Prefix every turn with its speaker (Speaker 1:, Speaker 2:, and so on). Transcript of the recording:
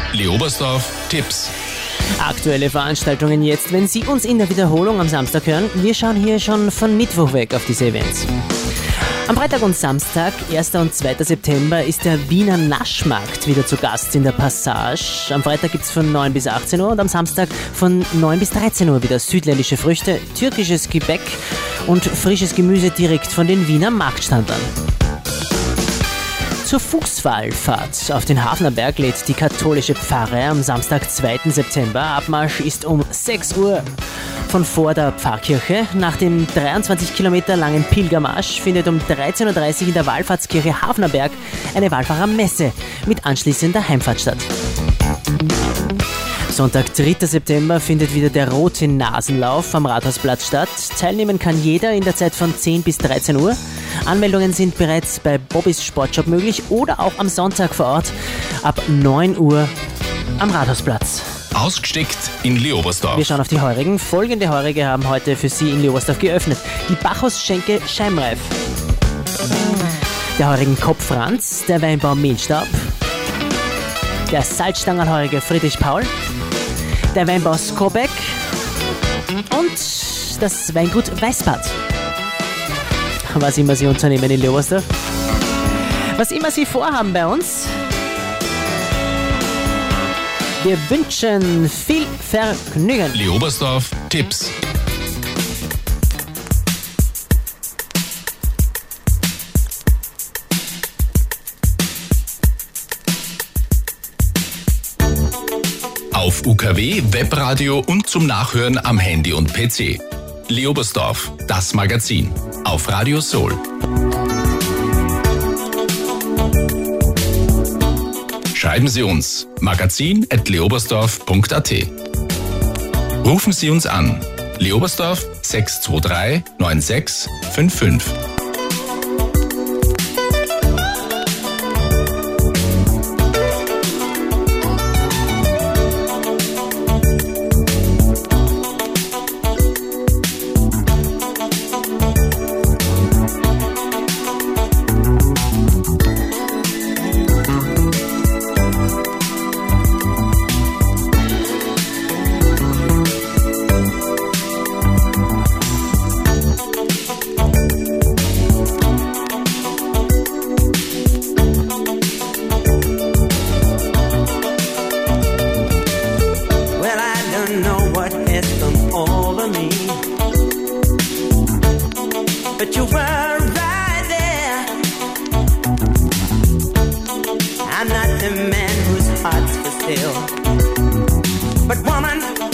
Speaker 1: Leobersdorf Tipps.
Speaker 2: Aktuelle Veranstaltungen jetzt, wenn Sie uns in der Wiederholung am Samstag hören. Wir schauen hier schon von Mittwoch weg auf diese Events. Am Freitag und Samstag, 1. und 2. September, ist der Wiener Naschmarkt wieder zu Gast in der Passage. Am Freitag gibt es von 9 bis 18 Uhr und am Samstag von 9 bis 13 Uhr wieder südländische Früchte, türkisches Gebäck und frisches Gemüse direkt von den Wiener Marktstandern. Zur Fuchswallfahrt auf den Hafnerberg lädt die katholische Pfarre am Samstag, 2. September. Abmarsch ist um 6 Uhr. Von vor der Pfarrkirche. Nach dem 23 Kilometer langen Pilgermarsch findet um 13.30 Uhr in der Wallfahrtskirche Hafnerberg eine Wallfahrermesse mit anschließender Heimfahrt statt. Sonntag, 3. September findet wieder der Rote Nasenlauf am Rathausplatz statt. Teilnehmen kann jeder in der Zeit von 10 bis 13 Uhr. Anmeldungen sind bereits bei Bobbys Sportshop möglich oder auch am Sonntag vor Ort ab 9 Uhr am Rathausplatz.
Speaker 1: Ausgesteckt in Leobersdorf.
Speaker 2: Wir schauen auf die Heurigen. Folgende Heurige haben heute für Sie in Leobersdorf geöffnet. Die Bacchus-Schenke Scheimreif, der Heurigen Kopf Franz, der Weinbau Mehlstab, der Salzstangenheurige Friedrich Paul, der Weinbau Skobeck und das Weingut Weißbad. Was immer Sie unternehmen in Leobersdorf, was immer Sie vorhaben bei uns, wir wünschen viel Vergnügen.
Speaker 1: Leobersdorf Tipps. Auf UKW, Webradio und zum Nachhören am Handy und PC. Leobersdorf, das Magazin. Auf Radio Soul. Schreiben Sie uns magazin@leobersdorf.at. Rufen Sie uns an. Leobersdorf 623 96 55.
Speaker 3: But you were right there. I'm not the man whose heart's for sale, but woman,